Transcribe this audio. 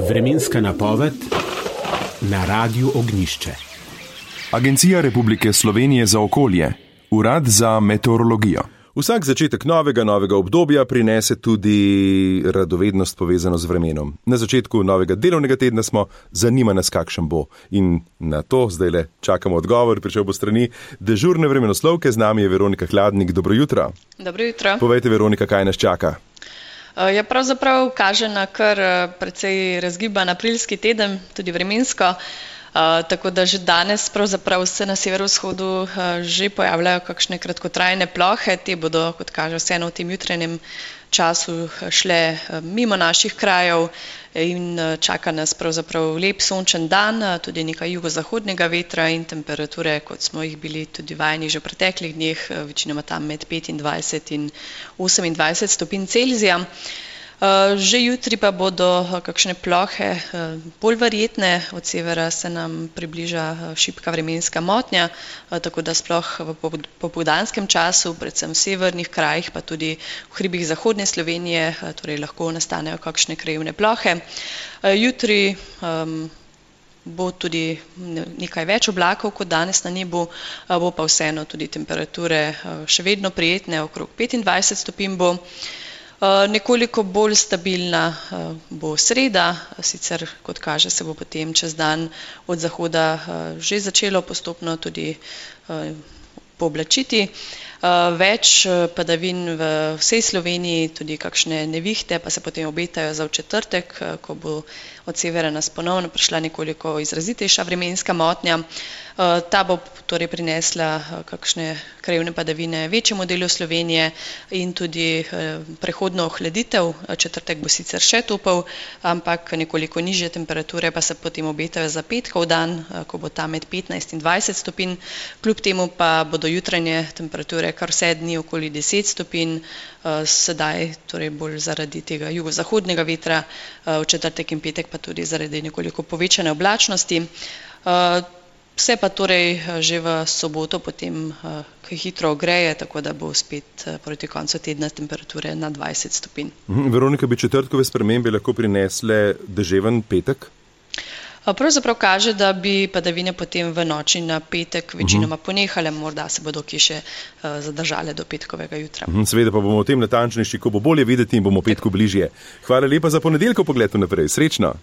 Vremenska napoved na Radiu Ognjišče. Agencija Republike Slovenije za okolje, Urad za meteorologijo. Vsak začetek novega obdobja prinese tudi radovednost povezano z vremenom. Na začetku novega delovnega tedna smo, zanima nas, kakšen bo. In na to zdajle čakamo odgovor, prišel bo strani dežurne vremenoslovke, z nami je Veronika Hladnik. Dobro jutro. Dobro jutro. Povejte, Veronika, kaj nas čaka? Ja, pravzaprav kaže na kar precej razgiban aprilski teden, tudi vremensko. Tako da že danes pravzaprav se na severovzhodu že pojavljajo kakšne kratkotrajne plohe. Te bodo, kot kaže, vseeno v tem jutranjem času šle mimo naših krajev in čaka nas pravzaprav lep sončen dan, tudi nekaj jugozahodnega vetra in temperature, kot smo jih bili tudi vajeni že v preteklih dneh, večinoma tam med 25 in 28 stopinj Celzija. Že jutri pa bodo kakšne plohe bolj verjetne, od severa se nam približa šibka vremenska motnja, tako da sploh v popoldanskem času, predvsem v severnih krajih, pa tudi v hribih zahodne Slovenije, torej lahko nastanejo kakšne krajevne plohe. Jutri bo tudi nekaj več oblakov kot danes na nebu, bo pa vseeno tudi temperature še vedno prijetne, okrog 25 stopinj bo. Nekoliko bolj stabilna bo sreda, sicer kot kaže se bo potem čez dan od zahoda že začelo postopno tudi pooblačiti. Več padavin v vsej Sloveniji, tudi kakšne nevihte pa se potem obetajo za v četrtek, ko bo od severa nas ponovno prišla nekoliko izrazitejša vremenska motnja. Ta bo torej prinesla kakšne krajevne padavine večjemu delu Slovenije in tudi prehodno ohladitev. Četrtek bo sicer še topel, ampak nekoliko nižje temperature pa se potem obetajo za petkov dan, ko bo tam med 15 in 20 stopinj. Kljub temu pa bodo jutranje temperature kar vse dni okoli 10 stopinj, sedaj torej bolj zaradi tega jugozahodnega vetra, v četrtek in petek pa tudi zaradi nekoliko povečane oblačnosti. Vse pa torej že v soboto potem hitro ogreje, tako da bo spet proti koncu tedna temperature na 20 stopinj. Veronika, bi četrtkove spremembe lahko prinesle deževen petek? Pravzaprav kaže, da bi padavine potem v noči na petek večinoma ponehale, morda se bodo ki še zadržale do petkovega jutra. Seveda pa bomo o tem natančnejši, ko bo bolje videti in bomo petku bližje. Hvala lepa za ponedeljkov pogled naprej. Srečno!